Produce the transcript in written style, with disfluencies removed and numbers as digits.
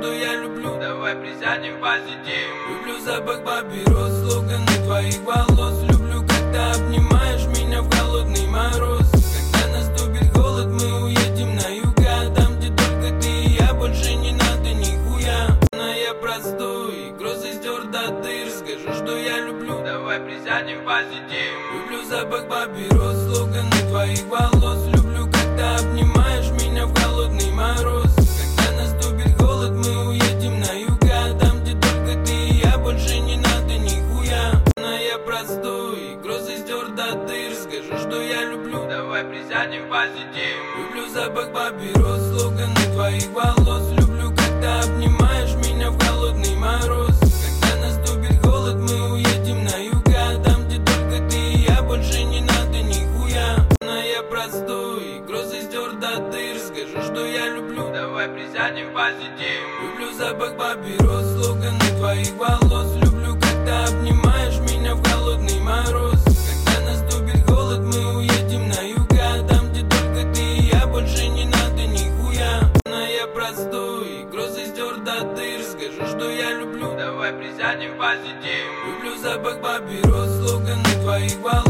что я люблю. Давай присядем позитив. Люблю запах папирос, слоганы твоих волос. Люблю, когда обнимаешь меня в холодный мороз. Когда наступит холод, мы уедем на юга. Там, где только ты и я, больше не надо нихуя. Но я простой, грозы стер до дыр. Скажу, что я люблю. Давай присядем позитив. Люблю запах папирос, слоганы твоих волос. Люблю, когда обнимаешь меня в холодный мороз. Когда наступит холод, мы уедем на юга. Там, где только ты и я, больше не надо нихуя. Но я простой, грозы стер до дыр. Скажу, что я люблю. Давай присядем позитив. Люблю запах папирос, слоганы твоих волос. Люблю, когда обнимаешь меня в холодный мороз. Когда наступит холод, мы уедем на юга. Там, где только ты и я, больше не надо нихуя. Но я простой, грозы стер до дыр. Скажу, что я люблю. Давай присядем позитив. Люблю запах папирос, слоганы твоих волос. Люблю, когда обнимаешь меня в холодный мороз. Когда наступит холод, мы уедем на юга. Там, где только ты и я, больше не надо нихуя. Но я простой, грозы стер до дыр. Скажу, что я люблю. Давай присядем позитив. Люблю запах папирос, слоганы твоих волос.